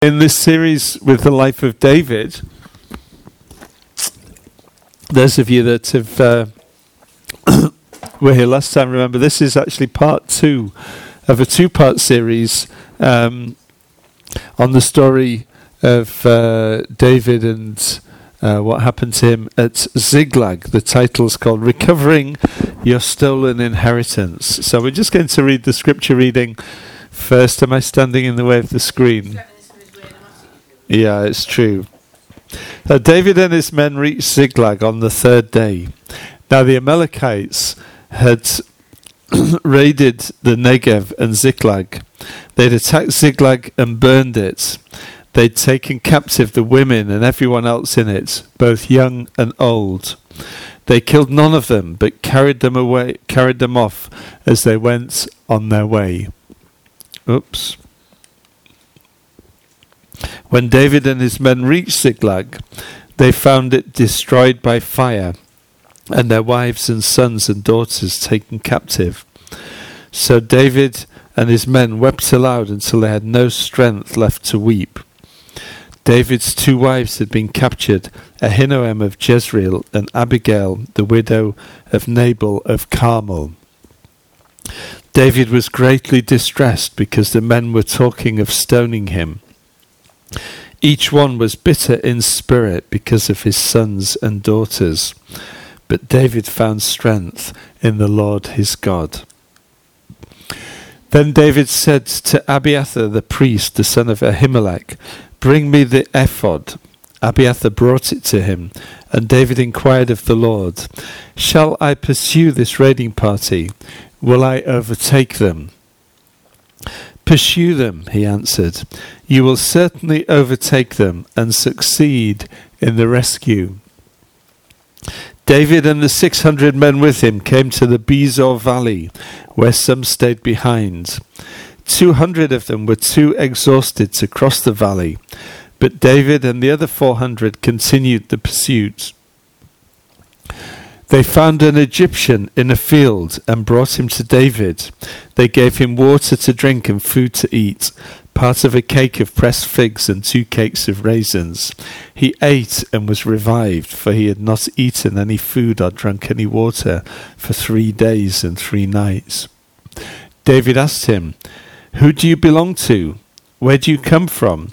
In this series with the life of David, those of you that have were here last time, remember this is actually part 2 of a 2-part series on the story of David and what happened to him at Ziklag. The title's called Recovering Your Stolen Inheritance. So we're just going to read the scripture reading first. Am I standing in the way of the screen? Yeah, it's true. David and his men reached Ziklag on the 3rd day. Now the Amalekites had raided the Negev and Ziklag. They'd attacked Ziklag and burned it. They'd taken captive the women and everyone else in it, both young and old. They killed none of them, but carried them off as they went on their way. Oops. When David and his men reached Ziklag, they found it destroyed by fire, and their wives and sons and daughters taken captive. So David and his men wept aloud until they had no strength left to weep. David's 2 wives had been captured, Ahinoam of Jezreel and Abigail, the widow of Nabal of Carmel. David was greatly distressed because the men were talking of stoning him. Each one was bitter in spirit because of his sons and daughters. But David found strength in the Lord his God. Then David said to Abiathar the priest, the son of Ahimelech, "Bring me the ephod." Abiathar brought it to him, and David inquired of the Lord, "Shall I pursue this raiding party? Will I overtake them?" "Pursue them," he answered. "You will certainly overtake them and succeed in the rescue." David and the 600 men with him came to the Bezor valley, where some stayed behind. 200 of them were too exhausted to cross the valley, but David and the other 400 continued the pursuit. They found an Egyptian in a field and brought him to David. They gave him water to drink and food to eat, part of a cake of pressed figs and 2 cakes of raisins. He ate and was revived, for he had not eaten any food or drunk any water for 3 days and 3 nights. David asked him, "Who do you belong to? Where do you come from?"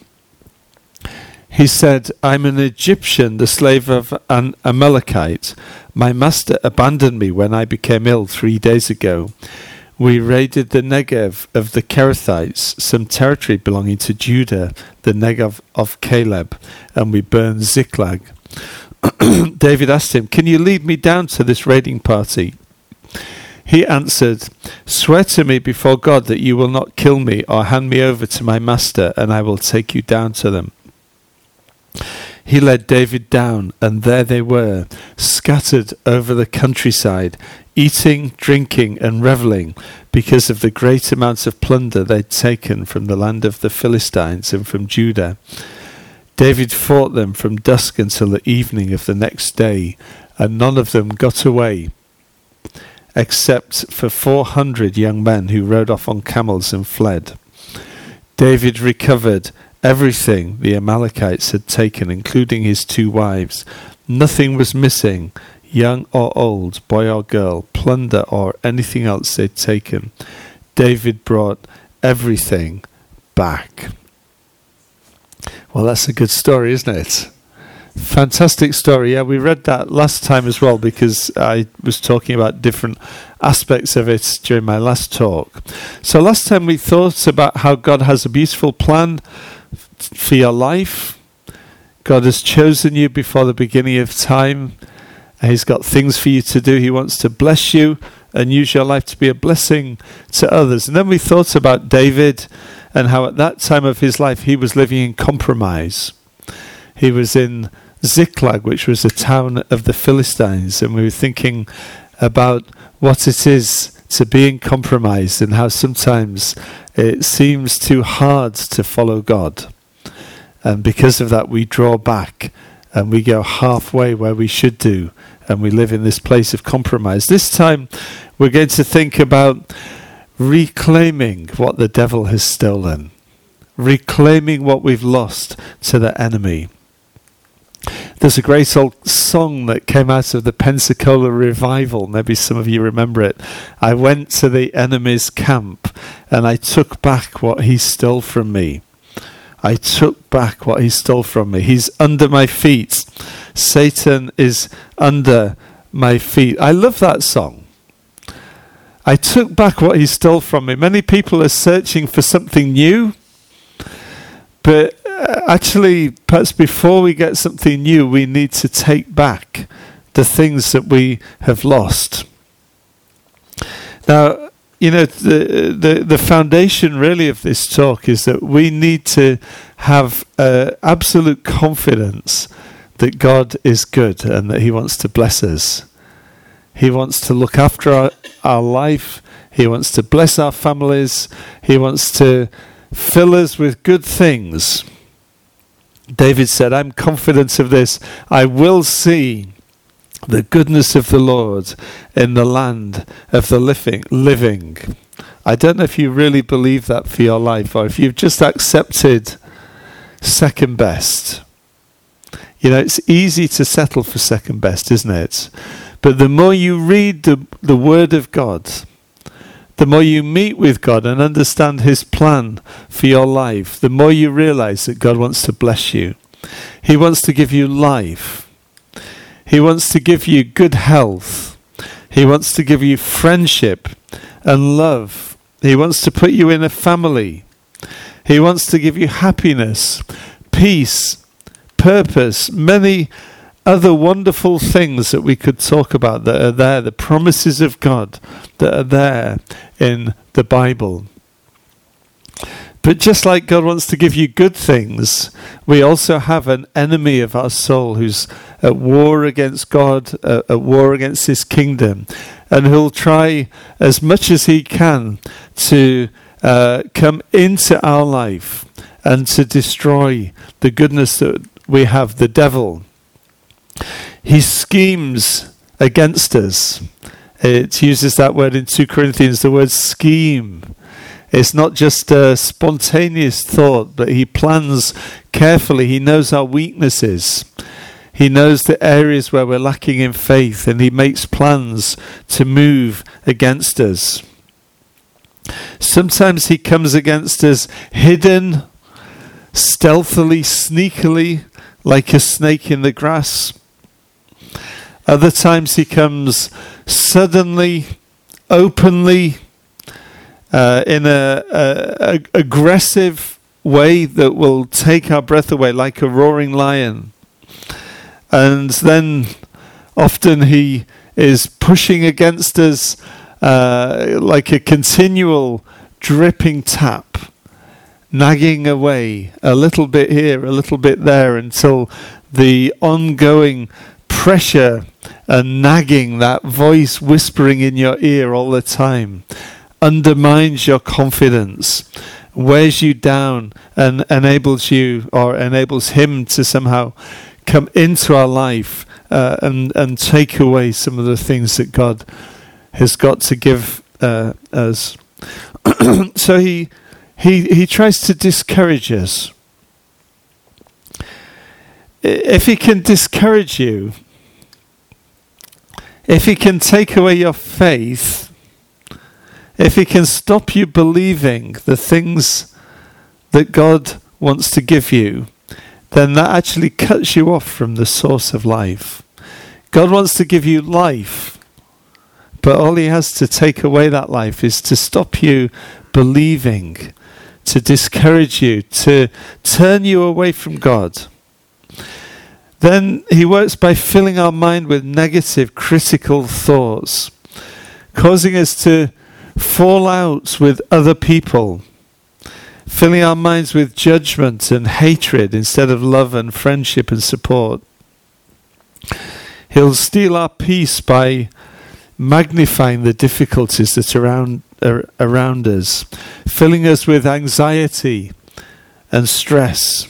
He said, "I'm an Egyptian, the slave of an Amalekite. My master abandoned me when I became ill 3 days ago. We raided the Negev of the Kerethites, some territory belonging to Judah, the Negev of Caleb, and we burned Ziklag." David asked him, "Can you lead me down to this raiding party?" He answered, "Swear to me before God that you will not kill me or hand me over to my master, and I will take you down to them." He led David down, and there they were, scattered over the countryside, eating, drinking, and revelling, because of the great amount of plunder they'd taken from the land of the Philistines and from Judah. David fought them from dusk until the evening of the next day, and none of them got away, except for 400 young men who rode off on camels and fled. David recovered everything the Amalekites had taken, including his 2 wives. Nothing was missing, young or old, boy or girl, plunder or anything else they'd taken. David brought everything back. Well, that's a good story, isn't it? Fantastic story. Yeah, we read that last time as well, because I was talking about different aspects of it during my last talk. So last time we thought about how God has a beautiful plan for your life. God has chosen you before the beginning of time. He's got things for you to do. He wants to bless you and use your life to be a blessing to others. And then we thought about David and how at that time of his life he was living in compromise. He was in Ziklag, which was a town of the Philistines, and we were thinking about what it is to be in compromise and how sometimes it seems too hard to follow God. And because of that, we draw back and we go halfway where we should do, and we live in this place of compromise. This time, we're going to think about reclaiming what the devil has stolen. reclaiming what we've lost to the enemy. There's a great old song that came out of the Pensacola revival. Maybe some of you remember it. I went to the enemy's camp and I took back what he stole from me. I took back what he stole from me. He's under my feet. Satan is under my feet. I love that song. I took back what he stole from me. Many people are searching for something new, but actually, perhaps before we get something new, we need to take back the things that we have lost. Now, you know, the foundation really of this talk is that we need to have absolute confidence that God is good and that he wants to bless us. He wants to look after our life. He wants to bless our families. He wants to fill us with good things. David said, I'm confident of this. I will see the goodness of the Lord in the land of the living. I don't know if you really believe that for your life, or if you've just accepted second best. You know, it's easy to settle for second best, isn't it? But the more you read the Word of God, the more you meet with God and understand his plan for your life, the more you realize that God wants to bless you. He wants to give you life. He wants to give you good health. He wants to give you friendship and love. He wants to put you in a family. He wants to give you happiness, peace, purpose, many other wonderful things that we could talk about that are there, the promises of God that are there in the Bible. But just like God wants to give you good things, we also have an enemy of our soul who's at war against God, at war against his kingdom, and who'll try as much as he can to come into our life and to destroy the goodness that we have, the devil. He schemes against us. It uses that word in 2 Corinthians, the word scheme. It's not just a spontaneous thought, but he plans carefully. He knows our weaknesses. He knows the areas where we're lacking in faith, and he makes plans to move against us. Sometimes he comes against us hidden, stealthily, sneakily, like a snake in the grass. Other times he comes suddenly, openly, in a aggressive way that will take our breath away, like a roaring lion. And then often he is pushing against us like a continual dripping tap, nagging away a little bit here, a little bit there, until the ongoing pressure and nagging, that voice whispering in your ear all the time, undermines your confidence, wears you down, and enables him to somehow come into our life and take away some of the things that God has got to give us. So he tries to discourage us. If he can discourage you, if he can take away your faith, if he can stop you believing the things that God wants to give you, then that actually cuts you off from the source of life. God wants to give you life, but all he has to take away that life is to stop you believing, to discourage you, to turn you away from God. Then he works by filling our mind with negative, critical thoughts, causing us to fall out with other people, filling our minds with judgment and hatred instead of love and friendship and support. He'll steal our peace by magnifying the difficulties that are around us, filling us with anxiety and stress.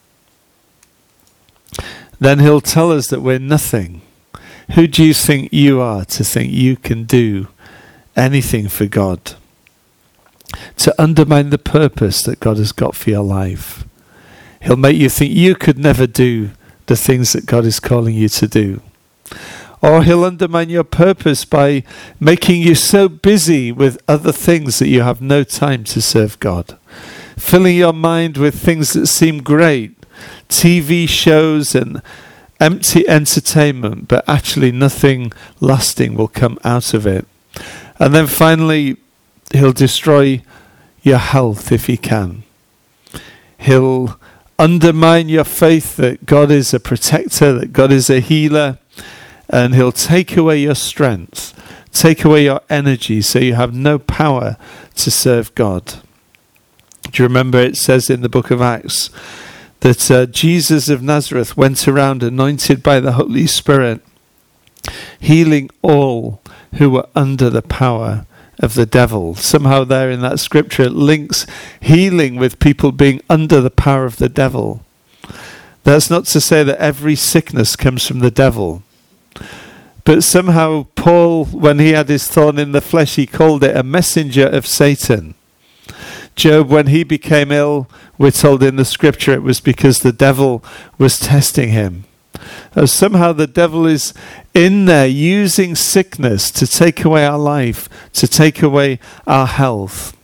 Then he'll tell us that we're nothing. Who do you think you are to think you can do anything for God? to undermine the purpose that God has got for your life. He'll make you think you could never do the things that God is calling you to do. Or he'll undermine your purpose by making you so busy with other things that you have no time to serve God. Filling your mind with things that seem great, TV shows and empty entertainment, but actually nothing lasting will come out of it. And then finally, he'll destroy your health if he can. He'll undermine your faith that God is a protector, that God is a healer, and he'll take away your strength, take away your energy, so you have no power to serve God. Do you remember it says in the book of Acts that Jesus of Nazareth went around anointed by the Holy Spirit, healing all who were under the power of the devil. Somehow there in that scripture it links healing with people being under the power of the devil. That's not to say that every sickness comes from the devil. But somehow Paul, when he had his thorn in the flesh, he called it a messenger of Satan. Job, when he became ill, we're told in the scripture it was because the devil was testing him. Somehow the devil is in there using sickness to take away our life, to take away our health.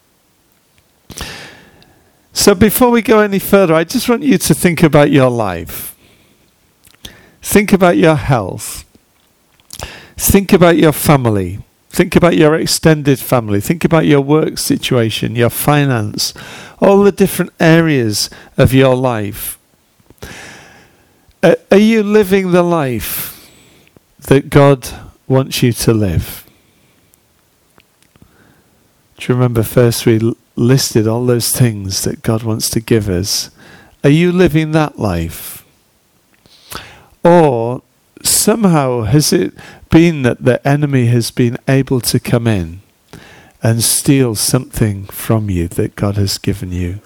So before we go any further, I just want you to think about your life. Think about your health. Think about your family. Think about your extended family. Think about your work situation, your finance, all the different areas of your life. Are you living the life that God wants you to live? Do you remember first we listed all those things that God wants to give us? Are you living that life? Or somehow has it been that the enemy has been able to come in and steal something from you that God has given you?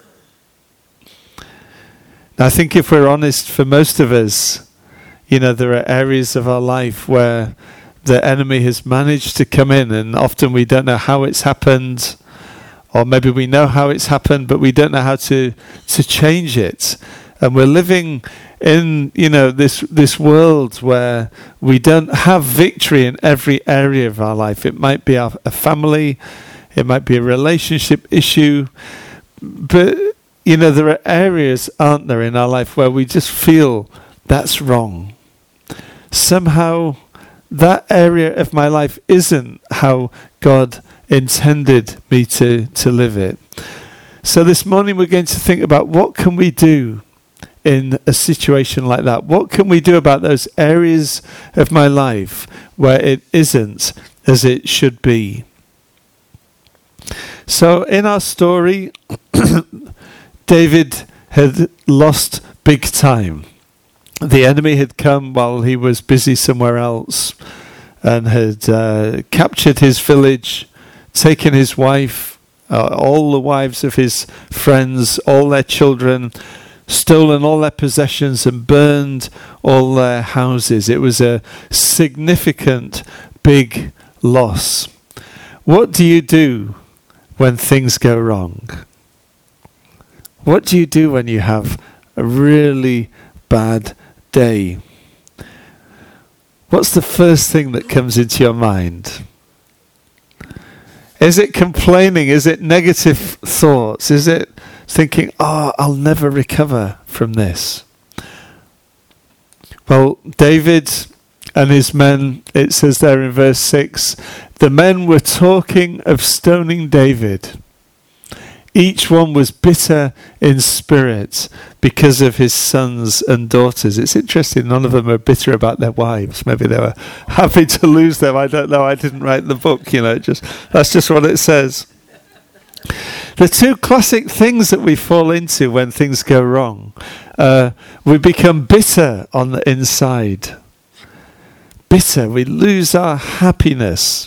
Now, I think if we're honest, for most of us, there are areas of our life where the enemy has managed to come in, and often we don't know how it's happened, or maybe we know how it's happened, but we don't know how to change it. And we're living in, this world where we don't have victory in every area of our life. It might be a family, it might be a relationship issue, but, there are areas, aren't there, in our life where we just feel that's wrong. Somehow that area of my life isn't how God intended me to live it. So this morning we're going to think about what can we do in a situation like that. What can we do about those areas of my life where it isn't as it should be? So in our story, David had lost big time. The enemy had come while he was busy somewhere else and had captured his village, taken his wife, all the wives of his friends, all their children, stolen all their possessions and burned all their houses. It was a significant, big loss. What do you do when things go wrong? What do you do when you have a really bad day? What's the first thing that comes into your mind? Is it complaining? Is it negative thoughts? Is it thinking, I'll never recover from this? Well, David and his men, it says there in verse 6, the men were talking of stoning David. Each one was bitter in spirit because of his sons and daughters. It's interesting, none of them are bitter about their wives. Maybe they were happy to lose them. I don't know. I didn't write the book, that's just what it says. The two classic things that we fall into when things go wrong, we become bitter on the inside. Bitter, we lose our happiness.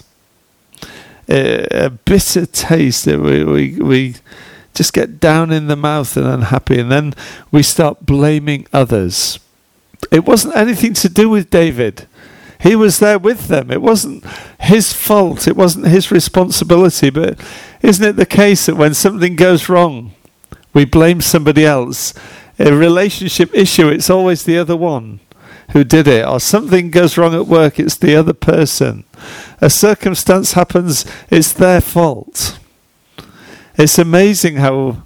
A bitter taste that we just get down in the mouth and unhappy, and then we start blaming others. It wasn't anything to do with David. He was there with them. It wasn't his fault. It wasn't his responsibility. But isn't it the case that when something goes wrong, we blame somebody else? A relationship issue, it's always the other one who did it. Or something goes wrong at work, it's the other person. A circumstance happens, it's their fault. It's amazing how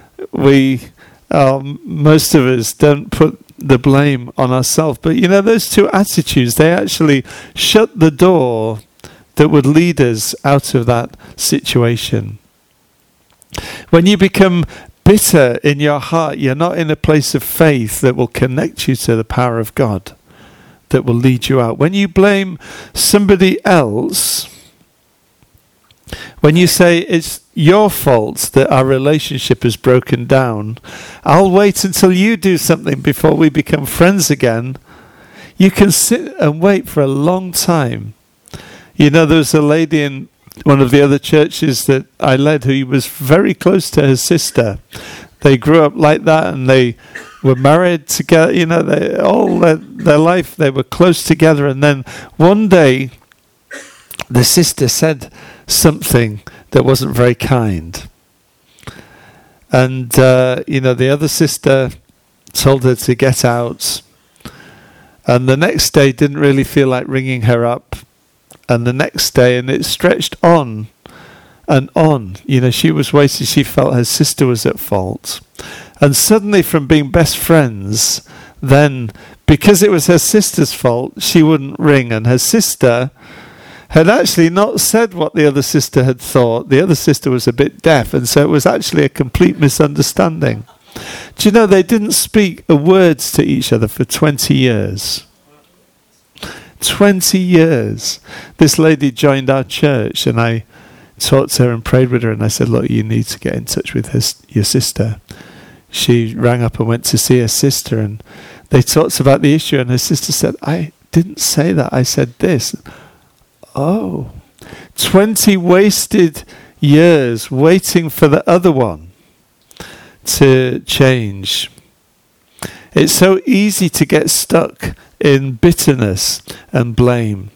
most of us don't put the blame on ourselves. But you know, those two attitudes, they actually shut the door that would lead us out of that situation. When you become bitter in your heart, you're not in a place of faith that will connect you to the power of God, that will lead you out. When you blame somebody else, when you say it's your fault that our relationship is broken down, I'll wait until you do something before we become friends again. You can sit and wait for a long time. You know, there was a lady in one of the other churches that I led who was very close to her sister. They grew up like that, and they were married together. You know, they all their life they were close together. And then one day, the sister said something that wasn't very kind, and the other sister told her to get out. And the next day didn't really feel like ringing her up. And the next day, and it stretched on and on. You know, she was waiting. She felt her sister was at fault. And suddenly, from being best friends, then, because it was her sister's fault, she wouldn't ring. And her sister had actually not said what the other sister had thought. The other sister was a bit deaf, and so it was actually a complete misunderstanding. Do you know, they didn't speak words to each other for 20 years. 20 years. This lady joined our church, and I talked to her and prayed with her, and I said, look, you need to get in touch with your sister. She rang up and went to see her sister, and they talked about the issue, and her sister said, I didn't say that, I said this. Oh, 20 wasted years waiting for the other one to change. It's so easy to get stuck in bitterness and blame.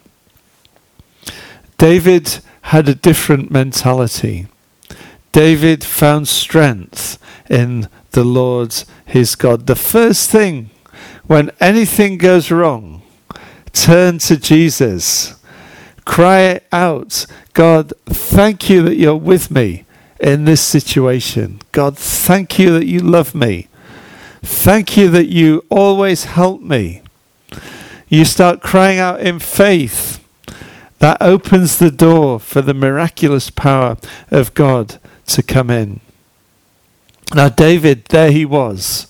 David had a different mentality. David found strength in the Lord his God. The first thing, when anything goes wrong, turn to Jesus. Cry out, God, thank you that you're with me in this situation. God, thank you that you love me. Thank you that you always help me. You start crying out in faith. That opens the door for the miraculous power of God to come in. Now David, there he was.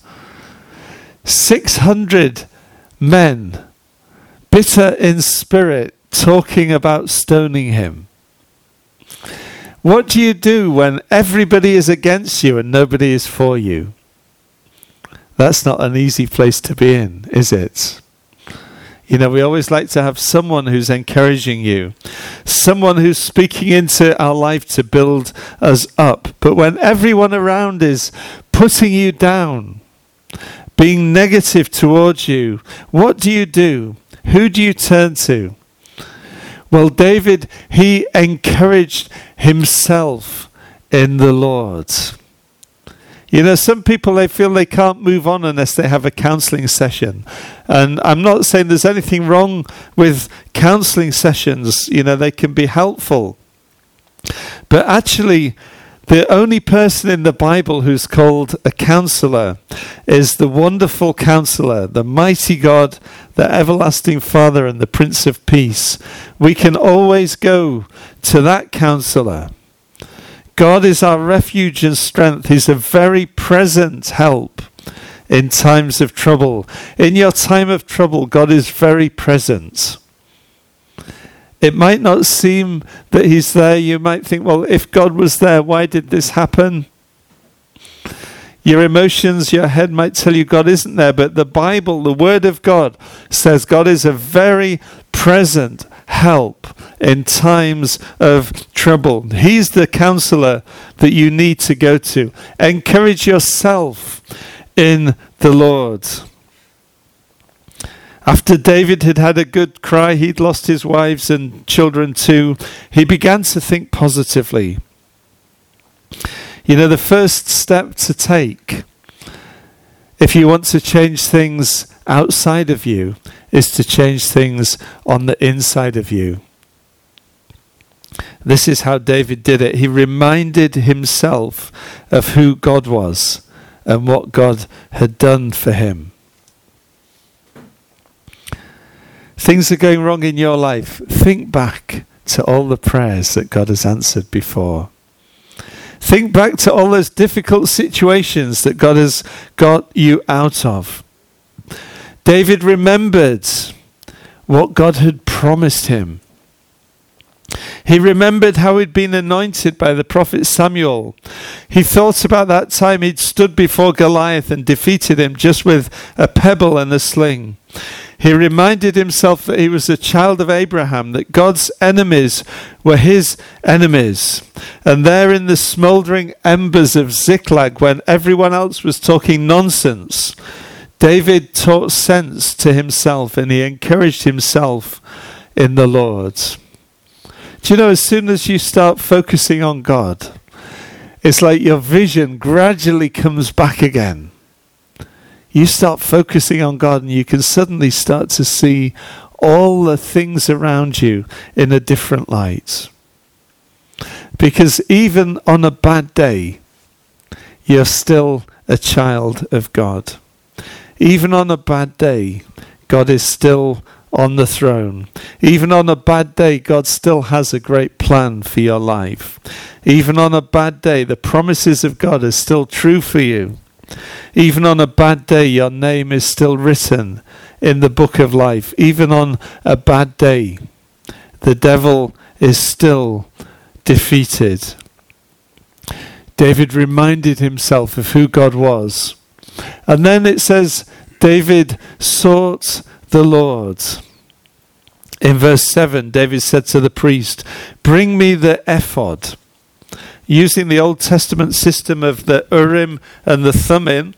600 men, bitter in spirit, talking about stoning him. What do you do when everybody is against you and nobody is for you? That's not an easy place to be in, is it? You know, we always like to have someone who's encouraging you, someone who's speaking into our life to build us up. But when everyone around is putting you down, being negative towards you, what do you do? Who do you turn to? Well, David, he encouraged himself in the Lord. You know, some people, they feel they can't move on unless they have a counseling session. And I'm not saying there's anything wrong with counseling sessions. You know, they can be helpful. But actually, the only person in the Bible who's called a counselor is the wonderful counselor, the mighty God, the everlasting Father, and the Prince of Peace. We can always go to that counselor. God is our refuge and strength. He's a very present help in times of trouble. In your time of trouble, God is very present. It might not seem that he's there. You might think, well, if God was there, why did this happen? Your emotions, your head might tell you God isn't there. But the Bible, the Word of God, says God is a very present help in times of trouble. He's the counselor that you need to go to. Encourage yourself in the Lord. After David had had a good cry, he'd lost his wives and children too, he began to think positively. You know, the first step to take, if you want to change things outside of you, is to change things on the inside of you. This is how David did it. He reminded himself of who God was and what God had done for him. Things are going wrong in your life. Think back to all the prayers that God has answered before. Think back to all those difficult situations that God has got you out of. David remembered what God had promised him. He remembered how he'd been anointed by the prophet Samuel. He thought about that time he'd stood before Goliath and defeated him just with a pebble and a sling. He reminded himself that he was a child of Abraham, that God's enemies were his enemies. And there in the smouldering embers of Ziklag, when everyone else was talking nonsense, David taught sense to himself and he encouraged himself in the Lord. Do you know, as soon as you start focusing on God, it's like your vision gradually comes back again. You start focusing on God and you can suddenly start to see all the things around you in a different light. Because even on a bad day, you're still a child of God. Even on a bad day, God is still on the throne. Even on a bad day, God still has a great plan for your life. Even on a bad day, the promises of God are still true for you. Even on a bad day, your name is still written in the book of life. Even on a bad day, the devil is still defeated. David reminded himself of who God was. And then it says, David sought the Lord. In verse 7, David said to the priest, "Bring me the ephod." Using the Old Testament system of the Urim and the Thummim,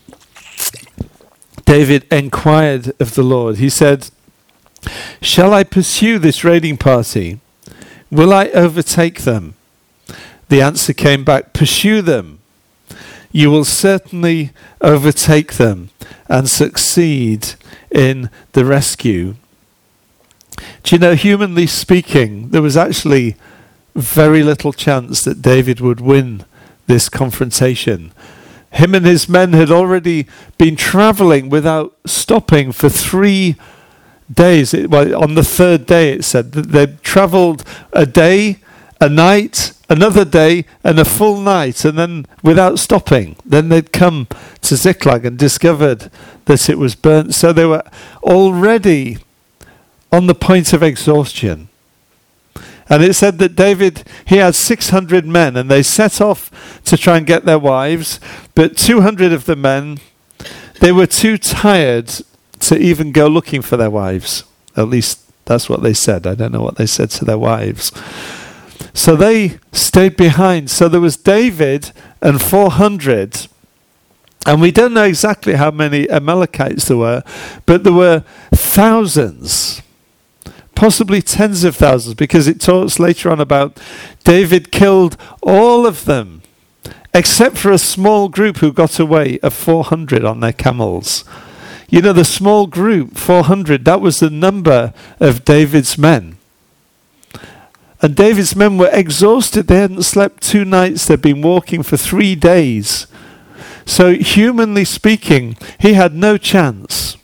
David inquired of the Lord. He said, "Shall I pursue this raiding party? Will I overtake them?" The answer came back, "Pursue them. You will certainly overtake them and succeed in the rescue." Do you know, humanly speaking, there was actually very little chance that David would win this confrontation. Him and his men had already been traveling without stopping for 3 days. On the third day, it said that they'd traveled a day, a night, another day, and a full night, and then without stopping. Then they'd come to Ziklag and discovered that it was burnt. So they were already on the point of exhaustion. And it said that David, he had 600 men, and they set off to try and get their wives, but 200 of the men, they were too tired to even go looking for their wives. At least that's what they said. I don't know what they said to their wives. So they stayed behind. So there was David and 400, and we don't know exactly how many Amalekites there were, but there were thousands. Possibly tens of thousands, because it talks later on about David killed all of them, except for a small group who got away of 400 on their camels. You know, the small group, 400, that was the number of David's men. And David's men were exhausted. They hadn't slept 2 nights. They'd been walking for 3 days. So humanly speaking, he had no chance.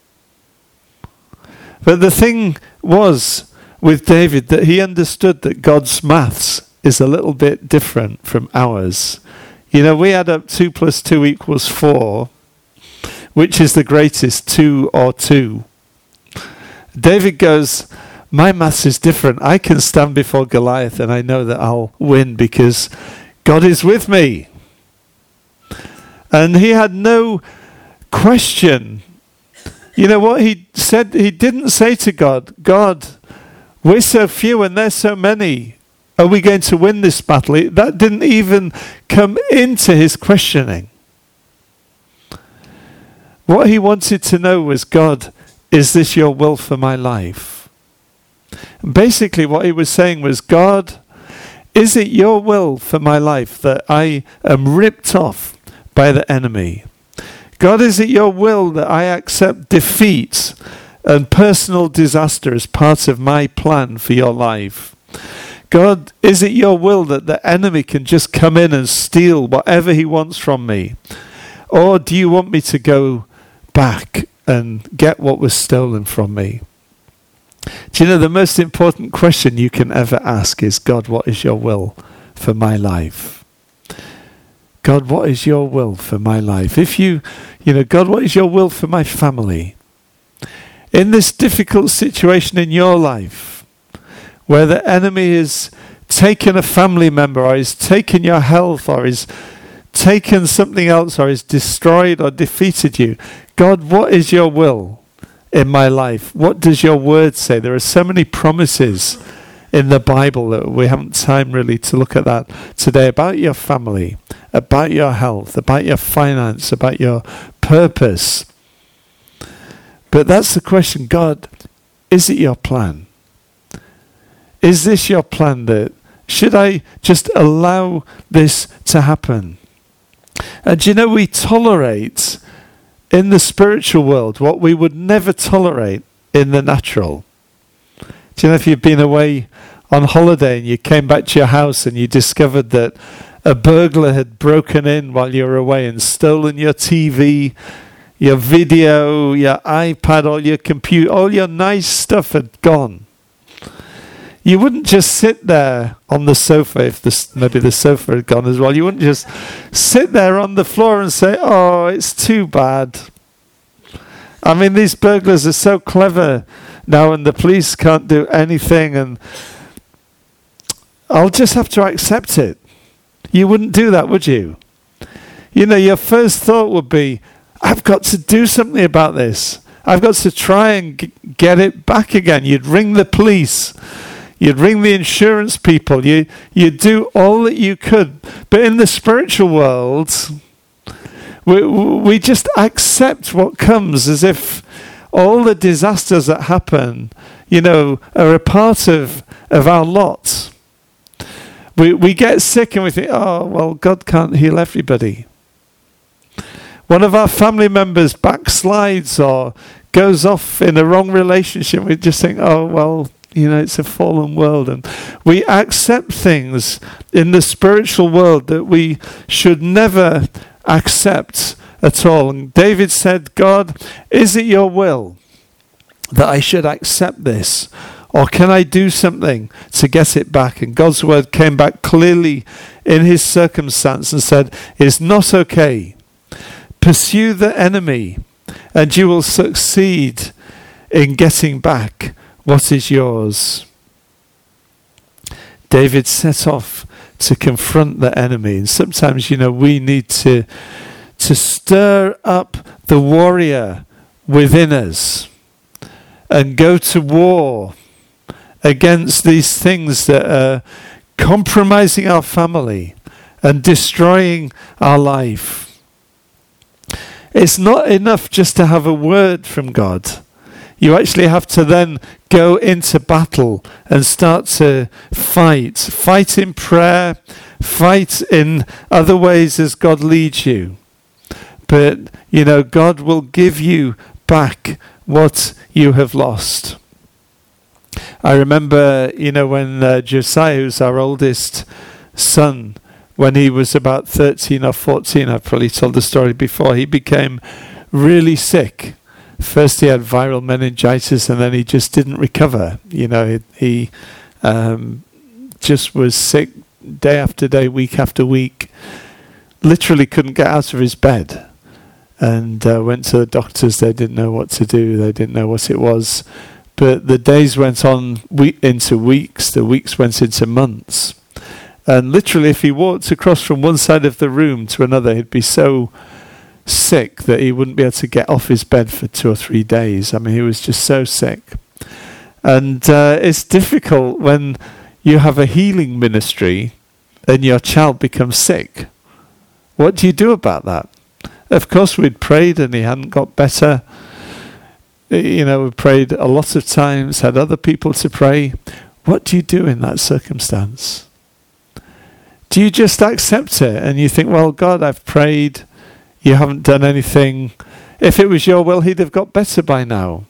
But the thing was with David that he understood that God's maths is a little bit different from ours. You know, we add up 2 + 2 = 4, which is the greatest, 2 or 2. David goes, my maths is different. I can stand before Goliath and I know that I'll win because God is with me. And he had no question. You know what he said? He didn't say to God, God, we're so few and they're so many. Are we going to win this battle? That didn't even come into his questioning. What he wanted to know was, God, is this your will for my life? And basically what he was saying was, God, is it your will for my life that I am ripped off by the enemy? God, is it your will that I accept defeat and personal disaster as part of my plan for your life? God, is it your will that the enemy can just come in and steal whatever he wants from me? Or do you want me to go back and get what was stolen from me? Do you know the most important question you can ever ask is, God, what is your will for my life? God, what is your will for my life? If you know, God, what is your will for my family? In this difficult situation in your life, where the enemy has taken a family member, or has taken your health, or has taken something else, or has destroyed or defeated you, God, what is your will in my life? What does your word say? There are so many promises in the Bible that we haven't time really to look at that today, about your family, about your health, about your finance, about your purpose. But that's the question. God, is it your plan? Is this your plan? That should I just allow this to happen? And you know, we tolerate in the spiritual world what we would never tolerate in the natural. Do you know, if you've been away on holiday and you came back to your house and you discovered that a burglar had broken in while you were away and stolen your TV, your video, your iPad, all your computer, all your nice stuff had gone. You wouldn't just sit there on the sofa, if maybe the sofa had gone as well. You wouldn't just sit there on the floor and say, oh, it's too bad. I mean, these burglars are so clever now and the police can't do anything and I'll just have to accept it. You wouldn't do that, would you? You know, your first thought would be, I've got to do something about this. I've got to try and get it back again. You'd ring the police. You'd ring the insurance people. You'd do all that you could. But in the spiritual world, we just accept what comes as if all the disasters that happen, you know, are a part of our lot. We get sick and we think, oh, well, God can't heal everybody. One of our family members backslides or goes off in a wrong relationship. We just think, oh, well, you know, it's a fallen world. And we accept things in the spiritual world that we should never accept at all. And David said, God, is it your will that I should accept this? Or can I do something to get it back? And God's word came back clearly in his circumstance and said, it's not okay. Pursue the enemy and you will succeed in getting back what is yours. David set off to confront the enemy. And sometimes, you know, we need to stir up the warrior within us and go to war against these things that are compromising our family and destroying our life. It's not enough just to have a word from God. You actually have to then go into battle and start to fight. Fight in prayer, fight in other ways as God leads you. But, you know, God will give you back what you have lost. I remember, you know, when Josiah, who's our oldest son, when he was about 13 or 14, I've probably told the story before, he became really sick. First he had viral meningitis and then he just didn't recover. You know, he just was sick day after day, week after week. Literally couldn't get out of his bed. And went to the doctors. They didn't know what to do. They didn't know what it was. But the days went on into weeks. The weeks went into months. And literally, if he walked across from one side of the room to another, he'd be so sick that he wouldn't be able to get off his bed for 2 or 3 days. I mean, he was just so sick. And it's difficult when you have a healing ministry and your child becomes sick. What do you do about that? Of course, we'd prayed and he hadn't got better. we prayed a lot of times, had other people to pray. What do you do in that circumstance? Do you just accept it and you think, well, God, I've prayed, you haven't done anything. If it was your will, he'd have got better by now.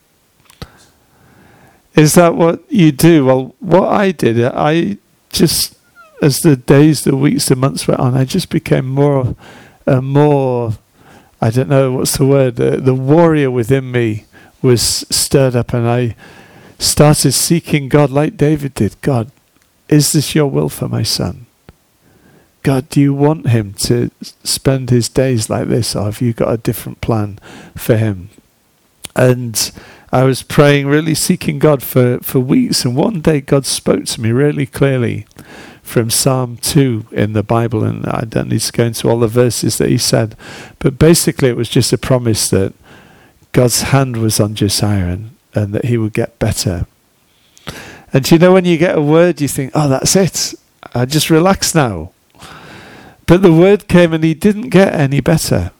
Is that what you do? Well, what I did, I just, as the days, the weeks, the months went on, I just became more and more, I don't know what's the word, the warrior within me was stirred up, and I started seeking God like David did. God, is this your will for my son? God, do you want him to spend his days like this, or have you got a different plan for him? And I was praying, really seeking God for weeks, and one day God spoke to me really clearly from Psalm 2 in the Bible, and I don't need to go into all the verses that he said, but basically it was just a promise that God's hand was on Josiah and that he would get better. And when you get a word, you think, oh, that's it. I just relax now. But the word came and he didn't get any better.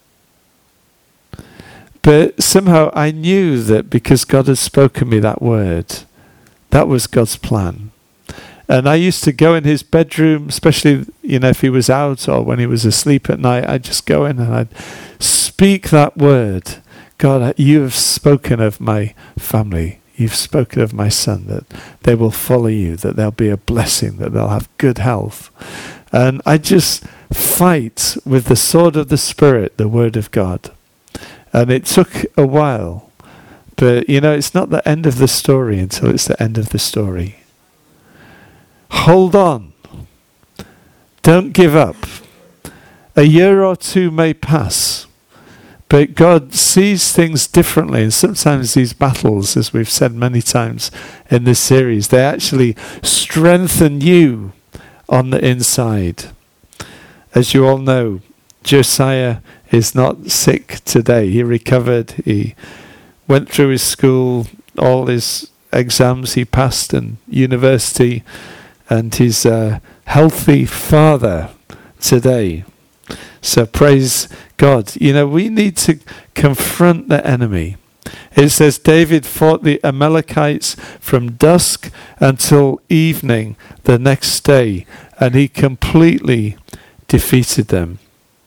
But somehow I knew that because God had spoken me that word, that was God's plan. And I used to go in his bedroom, especially, if he was out or when he was asleep at night, I'd just go in and I'd speak that word. God, you have spoken of my family. You've spoken of my son, that they will follow you, that they'll be a blessing, that they'll have good health. And I just fight with the sword of the Spirit, the word of God. And it took a while. But, it's not the end of the story until it's the end of the story. Hold on. Don't give up. A year or two may pass, but God sees things differently. And sometimes these battles, as we've said many times in this series, they actually strengthen you on the inside. As you all know, Josiah is not sick today. He recovered. He went through his school, all his exams he passed, and university. And he's a healthy father today. So praise God. We need to confront the enemy. It says David fought the Amalekites from dusk until evening the next day, and he completely defeated them.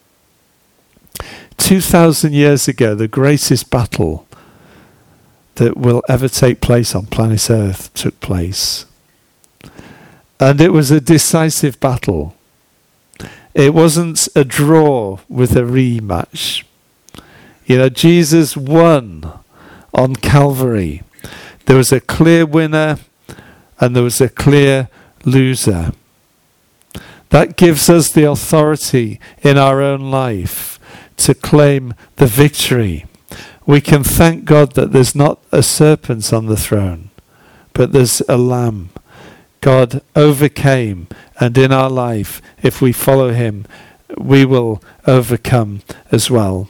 2,000 years ago, the greatest battle that will ever take place on planet Earth took place. And it was a decisive battle. It wasn't a draw with a rematch. Jesus won on Calvary. There was a clear winner and there was a clear loser. That gives us the authority in our own life to claim the victory. We can thank God that there's not a serpent on the throne, but there's a lamb. God overcame, and in our life, if we follow him, we will overcome as well.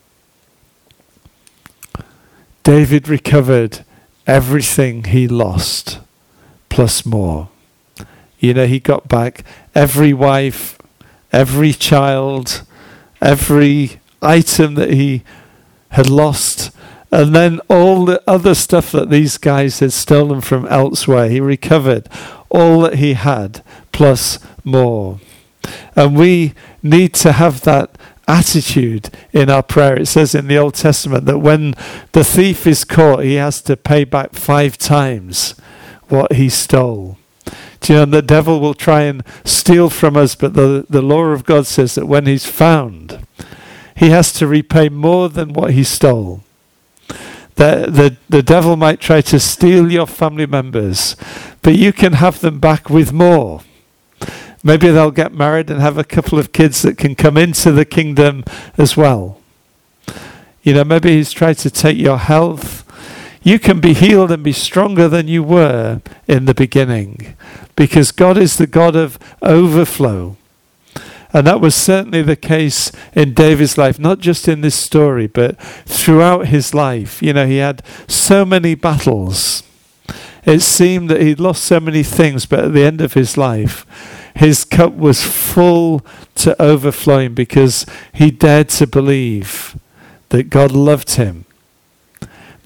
David recovered everything he lost, plus more. He got back every wife, every child, every item that he had lost, and then all the other stuff that these guys had stolen from elsewhere. He recovered all that he had, plus more. And we need to have that attitude in our prayer. It says in the Old Testament that when the thief is caught, he has to pay back 5 times what he stole. Do you know, the devil will try and steal from us, but the law of God says that when he's found, he has to repay more than what he stole. The devil might try to steal your family members, but you can have them back with more. Maybe they'll get married and have a couple of kids that can come into the kingdom as well. Maybe he's tried to take your health. You can be healed and be stronger than you were in the beginning, because God is the God of overflow. And that was certainly the case in David's life, not just in this story, but throughout his life. He had so many battles. It seemed that he'd lost so many things, but at the end of his life, his cup was full to overflowing because he dared to believe that God loved him,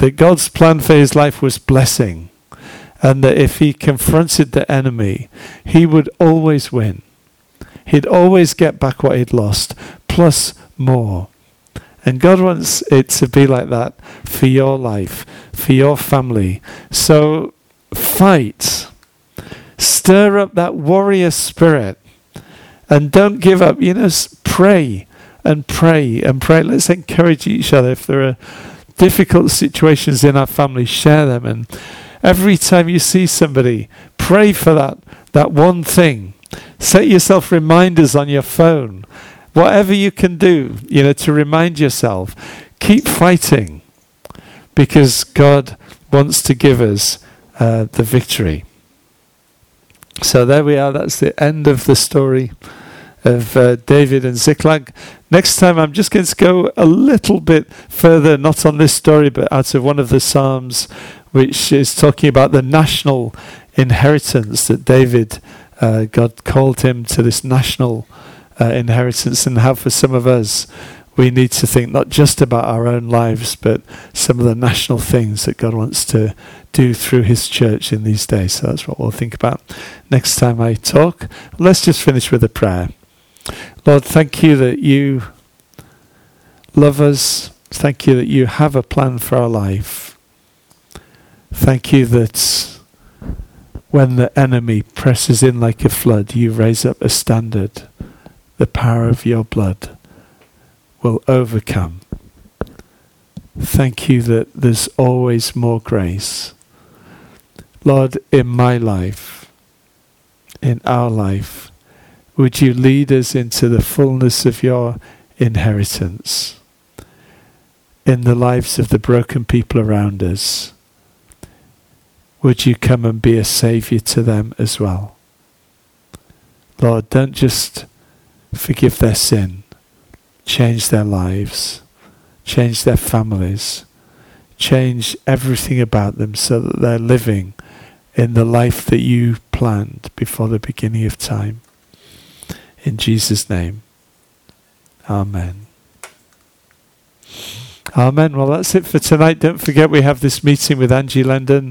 that God's plan for his life was blessing, and that if he confronted the enemy, he would always win. He'd always get back what he'd lost, plus more. And God wants it to be like that for your life, for your family. So fight. Stir up that warrior spirit. And don't give up. Pray and pray and pray. Let's encourage each other. If there are difficult situations in our family, share them. And every time you see somebody, pray for that one thing. Set yourself reminders on your phone. Whatever you can do, to remind yourself. Keep fighting, because God wants to give us the victory. So there we are. That's the end of the story of David and Ziklag. Next time I'm just going to go a little bit further, not on this story, but out of one of the Psalms, which is talking about the national inheritance that David, God called him to this national inheritance, and how for some of us we need to think not just about our own lives, but some of the national things that God wants to do through his church in these days. So that's what we'll think about next time I talk. Let's just finish with a prayer. Lord, thank you that you love us. Thank you that you have a plan for our life. Thank you that when the enemy presses in like a flood, you raise up a standard. The power of your blood will overcome. Thank you that there's always more grace. Lord, in my life, in our life, would you lead us into the fullness of your inheritance in the lives of the broken people around us? Would you come and be a saviour to them as well? Lord, don't just forgive their sin. Change their lives. Change their families. Change everything about them so that they're living in the life that you planned before the beginning of time. In Jesus' name. Amen. Amen. Well, that's it for tonight. Don't forget we have this meeting with Angie Lendon